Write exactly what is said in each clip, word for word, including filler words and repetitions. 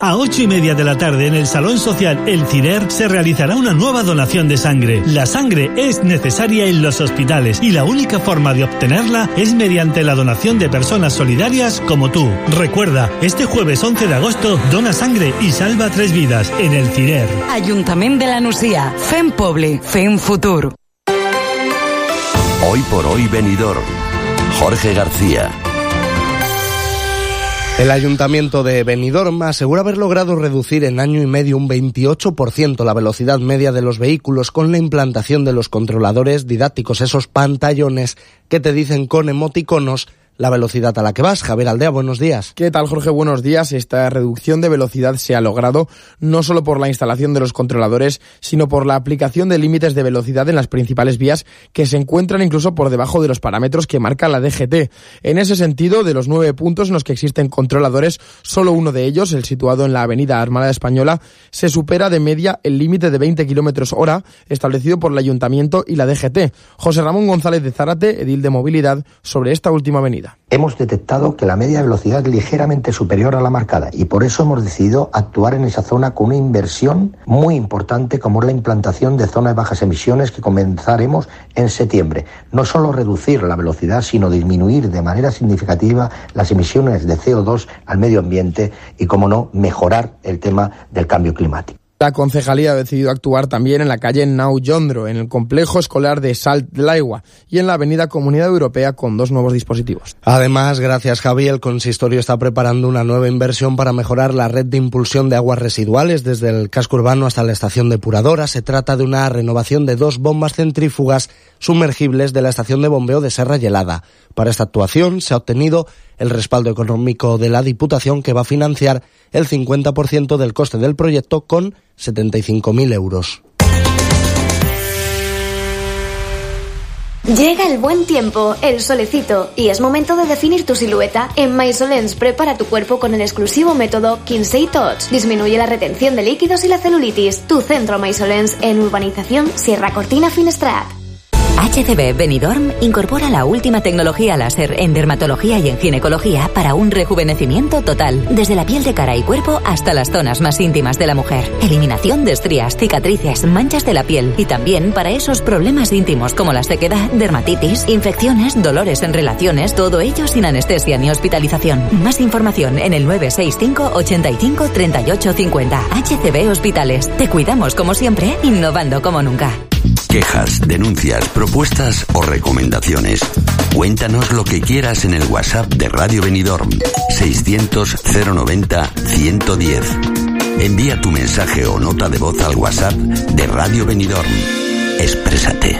a ocho y media de la tarde en el Salón Social El Cirer se realizará una nueva donación de sangre. La sangre es necesaria en los hospitales y la única forma de obtenerla es mediante la donación de personas solidarias como tú. Recuerda, este jueves once de agosto dona sangre y salva tres vidas en El Cirer. Ayuntamiento de la Nucía. Fem Poble, Fem Futur. Hoy por hoy Benidorm. Jorge García. El Ayuntamiento de Benidorm asegura haber logrado reducir en año y medio un veintiocho por ciento la velocidad media de los vehículos con la implantación de los controladores didácticos, esos pantallones que te dicen con emoticonos la velocidad a la que vas. Javier Aldea, buenos días. ¿Qué tal, Jorge? Buenos días. Esta reducción de velocidad se ha logrado no solo por la instalación de los controladores, sino por la aplicación de límites de velocidad en las principales vías que se encuentran incluso por debajo de los parámetros que marca la D G T. En ese sentido, de los nueve puntos en los que existen controladores, solo uno de ellos, el situado en la avenida Armada Española, se supera de media el límite de veinte kilómetros hora establecido por el Ayuntamiento y la D G T. José Ramón González de Zárate, edil de Movilidad, sobre esta última avenida. Hemos detectado que la media velocidad es ligeramente superior a la marcada y por eso hemos decidido actuar en esa zona con una inversión muy importante como es la implantación de zonas de bajas emisiones que comenzaremos en septiembre. No solo reducir la velocidad, sino disminuir de manera significativa las emisiones de C O dos al medio ambiente y, como no, mejorar el tema del cambio climático. La concejalía ha decidido actuar también en la calle Nau Yondro, en el complejo escolar de Salt de l'Aigua y en la avenida Comunidad Europea con dos nuevos dispositivos. Además, gracias Javi, el consistorio está preparando una nueva inversión para mejorar la red de impulsión de aguas residuales desde el casco urbano hasta la estación depuradora. Se trata de una renovación de dos bombas centrífugas sumergibles de la estación de bombeo de Serra Gelada. Para esta actuación se ha obtenido el respaldo económico de la Diputación, que va a financiar el cincuenta por ciento del coste del proyecto con setenta y cinco mil euros. Llega el buen tiempo, el solecito, y es momento de definir tu silueta. En Maisolens prepara tu cuerpo con el exclusivo método Kinsey Touch. Disminuye la retención de líquidos y la celulitis. Tu centro Maisolens en Urbanización Sierra Cortina Finestrat. H C B Benidorm incorpora la última tecnología láser en dermatología y en ginecología para un rejuvenecimiento total, desde la piel de cara y cuerpo hasta las zonas más íntimas de la mujer. Eliminación de estrías, cicatrices, manchas de la piel y también para esos problemas íntimos como la sequedad, dermatitis, infecciones, dolores en relaciones, todo ello sin anestesia ni hospitalización. Más información en el nueve seis cinco, ochenta y cinco, treinta y ocho cincuenta. H C B Hospitales. Te cuidamos como siempre, innovando como nunca. Quejas, denuncias, propuestas o recomendaciones. Cuéntanos lo que quieras en el WhatsApp de Radio Benidorm seiscientos, cero noventa, ciento diez. Envía tu mensaje o nota de voz al WhatsApp de Radio Benidorm. Exprésate.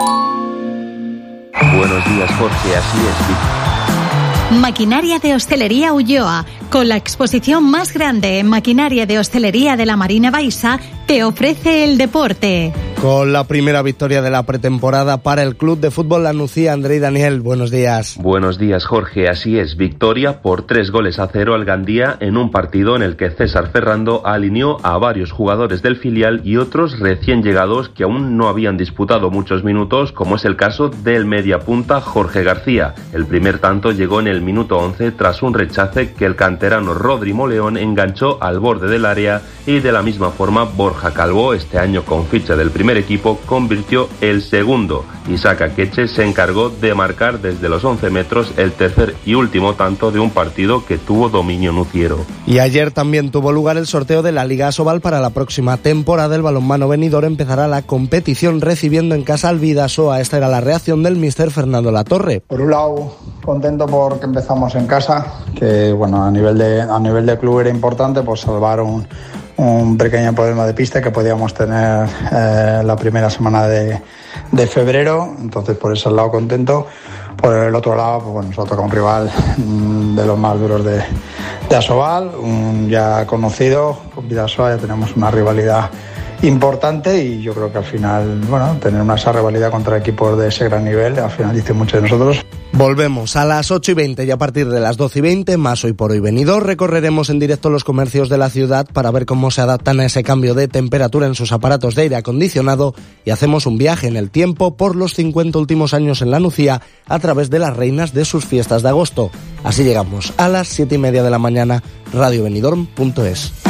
Buenos días, Jorge, así es. Maquinaria de Hostelería Ulloa, con la exposición más grande en maquinaria de hostelería de la Marina Baixa, te ofrece el deporte. Con la primera victoria de la pretemporada para el Club de Fútbol La Nucía, André Daniel, buenos días. Buenos días, Jorge, así es, victoria por tres goles a cero al Gandía en un partido en el que César Ferrando alineó a varios jugadores del filial y otros recién llegados que aún no habían disputado muchos minutos, como es el caso del mediapunta Jorge García. El primer tanto llegó en el minuto once tras un rechace que el canterano Rodri Moleón enganchó al borde del área y de la misma forma Borja Calvo, este año con ficha del primer equipo, convirtió el segundo. Isaac Akeche se encargó de marcar desde los once metros el tercer y último tanto de un partido que tuvo dominio nuciero. Y ayer también tuvo lugar el sorteo de la Liga Asobal para la próxima temporada. El balonmano Benidorm empezará la competición recibiendo en casa al Bidasoa. Esta era la reacción del míster Fernando Latorre. Por un lado, contento porque empezamos en casa, que bueno, a nivel de, a nivel de club era importante pues salvar un un pequeño problema de pista que podíamos tener eh, la primera semana de, de febrero, entonces por ese lado contento. Por el otro lado, pues bueno, nos ha tocado un rival mmm, de los más duros de, de Asobal, un ya conocido, con Bidasoa ya tenemos una rivalidad importante y yo creo que al final, bueno, tener una esa rivalidad contra equipos de ese gran nivel, al final dice mucho de nosotros. Volvemos a las ocho y veinte y a partir de las doce y veinte, más Hoy por Hoy Benidorm, recorreremos en directo los comercios de la ciudad para ver cómo se adaptan a ese cambio de temperatura en sus aparatos de aire acondicionado y hacemos un viaje en el tiempo por los cincuenta últimos años en la Nucía a través de las reinas de sus fiestas de agosto. Así llegamos a las siete y media de la mañana, radio benidorm punto es.